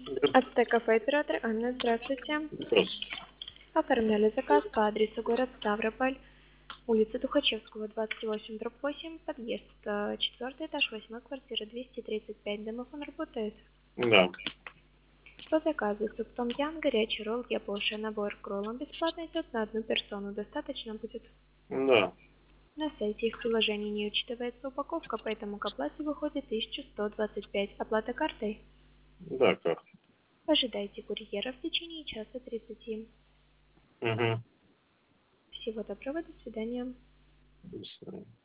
Ацтек кафе, оператор Анна, здравствуйте. Здравствуйте. Оформляли заказ по адресу город Ставрополь, улица Тухачевского, 28, дробь 8, подъезд, 4 этаж, 8 квартира, 235. Домофон работает. Да. По заказу суп том-ям, горячий ролл, япоша, набор к роллам бесплатно идет на одну персону. Достаточно будет? Да. На сайте их приложений не учитывается упаковка, поэтому к оплате выходит 1125. Оплата картой? Да, как? Ожидайте курьера в течение часа 30. Угу. Всего доброго, до свидания. До свидания.